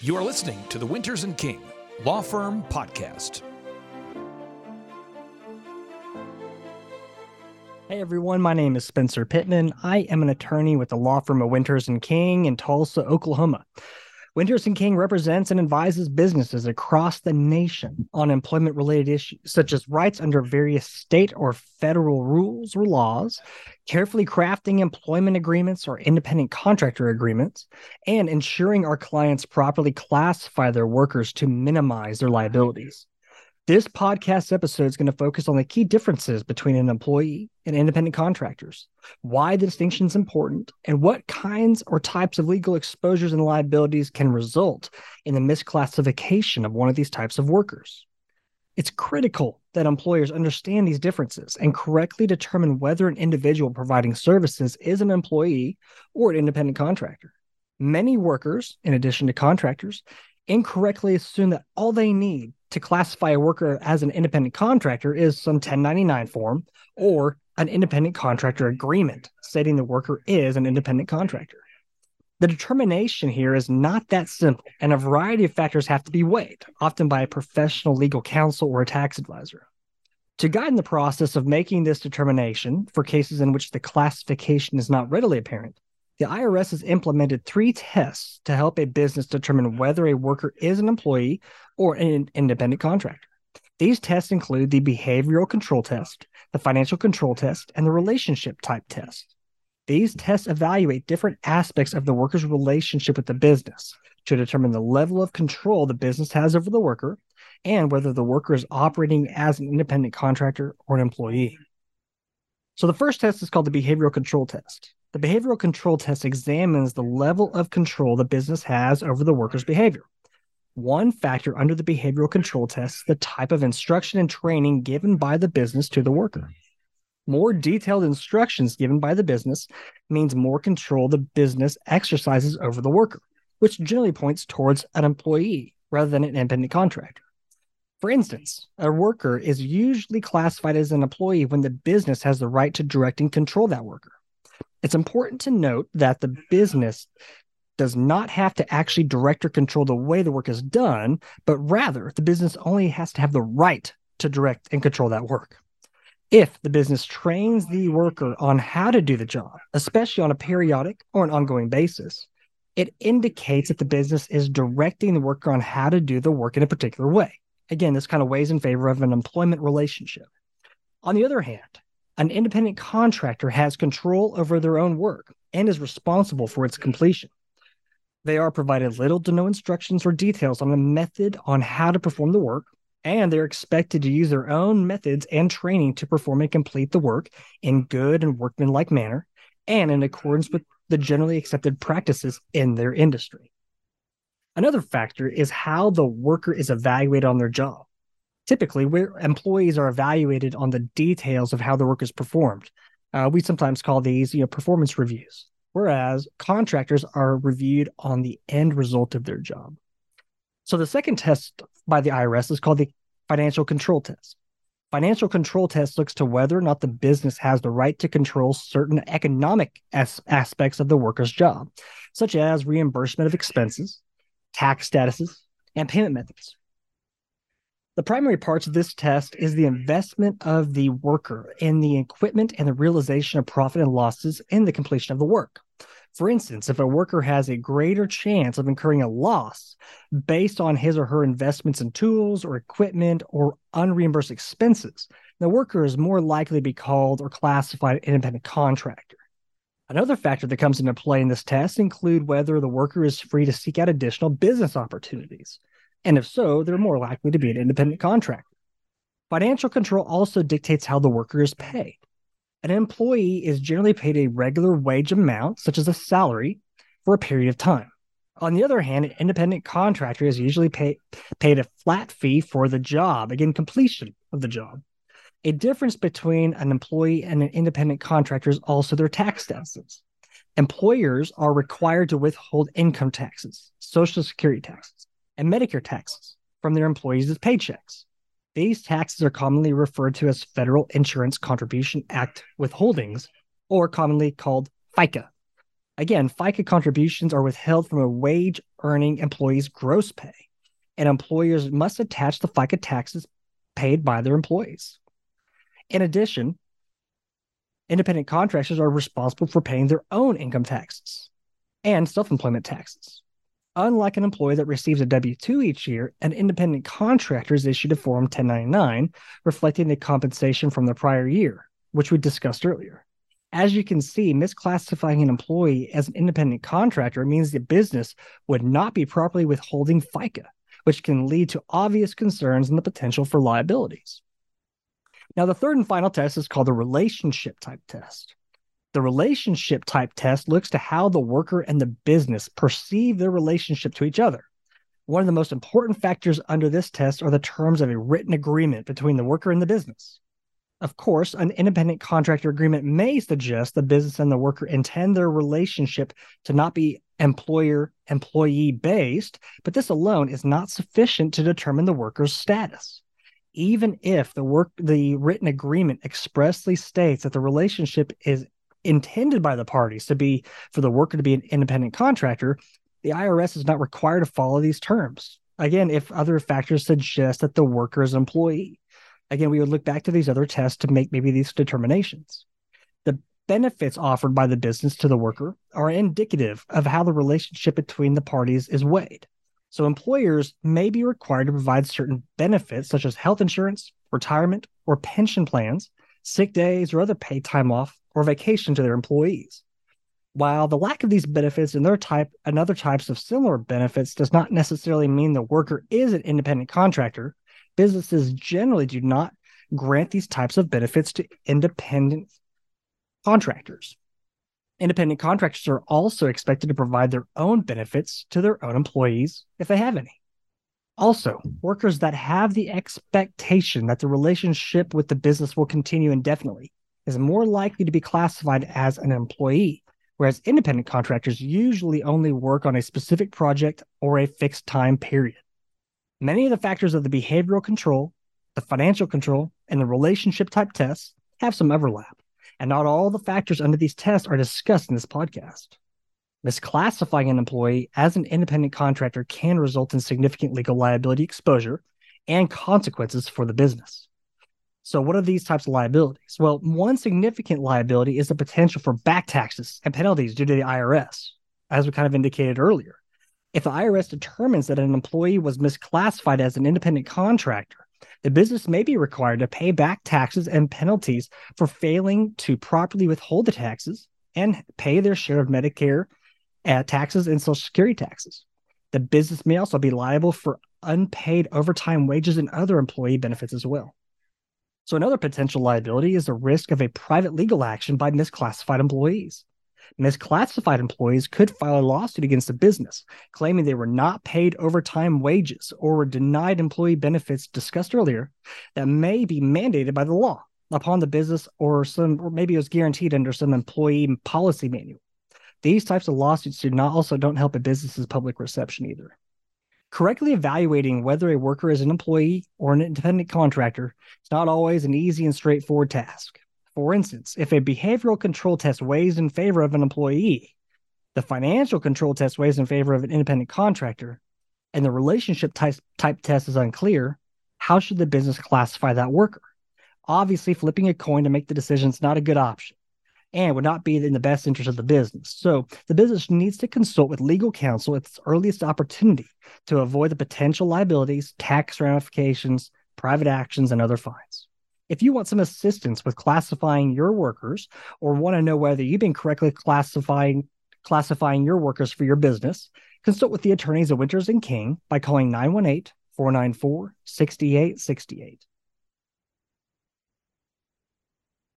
You are listening to the Winters and King Law Firm Podcast. Hey everyone, my name is Spencer Pittman. I am an attorney with the law firm of Winters and King in Tulsa, Oklahoma. Winters and King represents and advises businesses across the nation on employment-related issues, such as rights under various state or federal rules or laws, carefully crafting employment agreements or independent contractor agreements, and ensuring our clients properly classify their workers to minimize their liabilities. This podcast episode is going to focus on the key differences between an employee and independent contractors, why the distinction is important, and what kinds or types of legal exposures and liabilities can result in the misclassification of one of these types of workers. It's critical that employers understand these differences and correctly determine whether an individual providing services is an employee or an independent contractor. Many workers, in addition to contractors, incorrectly assume that all they need to classify a worker as an independent contractor is some 1099 form or an independent contractor agreement stating the worker is an independent contractor. The determination here is not that simple, and a variety of factors have to be weighed, often by a professional legal counsel or a tax advisor. To guide in the process of making this determination for cases in which the classification is not readily apparent, the IRS has implemented 3 tests to help a business determine whether a worker is an employee or an independent contractor. These tests include the behavioral control test, the financial control test, and the relationship type test. These tests evaluate different aspects of the worker's relationship with the business to determine the level of control the business has over the worker and whether the worker is operating as an independent contractor or an employee. So the first test is called the behavioral control test. The behavioral control test examines the level of control the business has over the worker's behavior. One factor under the behavioral control test is the type of instruction and training given by the business to the worker. More detailed instructions given by the business means more control the business exercises over the worker, which generally points towards an employee rather than an independent contractor. For instance, a worker is usually classified as an employee when the business has the right to direct and control that worker. It's important to note that the business does not have to actually direct or control the way the work is done, but rather the business only has to have the right to direct and control that work. If the business trains the worker on how to do the job, especially on a periodic or an ongoing basis, it indicates that the business is directing the worker on how to do the work in a particular way. Again, this kind of weighs in favor of an employment relationship. On the other hand, an independent contractor has control over their own work and is responsible for its completion. They are provided little to no instructions or details on a method on how to perform the work, and they're expected to use their own methods and training to perform and complete the work in good and workmanlike manner and in accordance with the generally accepted practices in their industry. Another factor is how the worker is evaluated on their job. Typically, where employees are evaluated on the details of how the work is performed. We sometimes call these, performance reviews, whereas contractors are reviewed on the end result of their job. So the second test by the IRS is called the financial control test. Financial control test looks to whether or not the business has the right to control certain economic aspects of the worker's job, such as reimbursement of expenses, tax statuses, and payment methods. The primary parts of this test is the investment of the worker in the equipment and the realization of profit and losses in the completion of the work. For instance, if a worker has a greater chance of incurring a loss based on his or her investments in tools or equipment or unreimbursed expenses, the worker is more likely to be called or classified an independent contractor. Another factor that comes into play in this test include whether the worker is free to seek out additional business opportunities. And if so, they're more likely to be an independent contractor. Financial control also dictates how the worker is paid. An employee is generally paid a regular wage amount, such as a salary, for a period of time. On the other hand, an independent contractor is usually paid a flat fee for the job, again, completion of the job. A difference between an employee and an independent contractor is also their tax statuses. Employers are required to withhold income taxes, Social Security taxes, and Medicare taxes from their employees' paychecks. These taxes are commonly referred to as Federal Insurance Contribution Act withholdings, or commonly called FICA. Again, FICA contributions are withheld from a wage-earning employee's gross pay, and employers must attach the FICA taxes paid by their employees. In addition, independent contractors are responsible for paying their own income taxes and self-employment taxes. Unlike an employee that receives a W-2 each year, an independent contractor is issued a Form 1099 reflecting the compensation from the prior year, which we discussed earlier. As you can see, misclassifying an employee as an independent contractor means the business would not be properly withholding FICA, which can lead to obvious concerns and the potential for liabilities. Now, the third and final test is called the relationship type test. The relationship type test looks to how the worker and the business perceive their relationship to each other. One of the most important factors under this test are the terms of a written agreement between the worker and the business. Of course, an independent contractor agreement may suggest the business and the worker intend their relationship to not be employer-employee based, but this alone is not sufficient to determine the worker's status. Even if the written agreement expressly states that the relationship is intended by the parties to be for the worker to be an independent contractor, the IRS is not required to follow these terms. Again, if other factors suggest that the worker is an employee. Again, we would look back to these other tests to make maybe these determinations. The benefits offered by the business to the worker are indicative of how the relationship between the parties is weighed. So employers may be required to provide certain benefits such as health insurance, retirement, or pension plans, sick days, or other paid time off or vacation to their employees. While the lack of these benefits and other types of similar benefits does not necessarily mean the worker is an independent contractor, businesses generally do not grant these types of benefits to independent contractors. Independent contractors are also expected to provide their own benefits to their own employees if they have any. Also, workers that have the expectation that the relationship with the business will continue indefinitely is more likely to be classified as an employee, whereas independent contractors usually only work on a specific project or a fixed time period. Many of the factors of the behavioral control, the financial control, and the relationship type tests have some overlap, and not all the factors under these tests are discussed in this podcast. Misclassifying an employee as an independent contractor can result in significant legal liability exposure and consequences for the business. So what are these types of liabilities? Well, one significant liability is the potential for back taxes and penalties due to the IRS, as we kind of indicated earlier. If the IRS determines that an employee was misclassified as an independent contractor, the business may be required to pay back taxes and penalties for failing to properly withhold the taxes and pay their share of Medicare taxes and Social Security taxes. The business may also be liable for unpaid overtime wages and other employee benefits as well. So another potential liability is the risk of a private legal action by misclassified employees. Misclassified employees could file a lawsuit against the business, claiming they were not paid overtime wages or were denied employee benefits discussed earlier that may be mandated by the law upon the business or maybe it was guaranteed under some employee policy manual. These types of lawsuits don't help a business's public reception either. Correctly evaluating whether a worker is an employee or an independent contractor is not always an easy and straightforward task. For instance, if a behavioral control test weighs in favor of an employee, the financial control test weighs in favor of an independent contractor, and the relationship type test is unclear, how should the business classify that worker? Obviously, flipping a coin to make the decision is not a good option and would not be in the best interest of the business. So the business needs to consult with legal counsel at its earliest opportunity to avoid the potential liabilities, tax ramifications, private actions, and other fines. If you want some assistance with classifying your workers or want to know whether you've been correctly classifying your workers for your business, consult with the attorneys at Winters & King by calling 918-494-6868.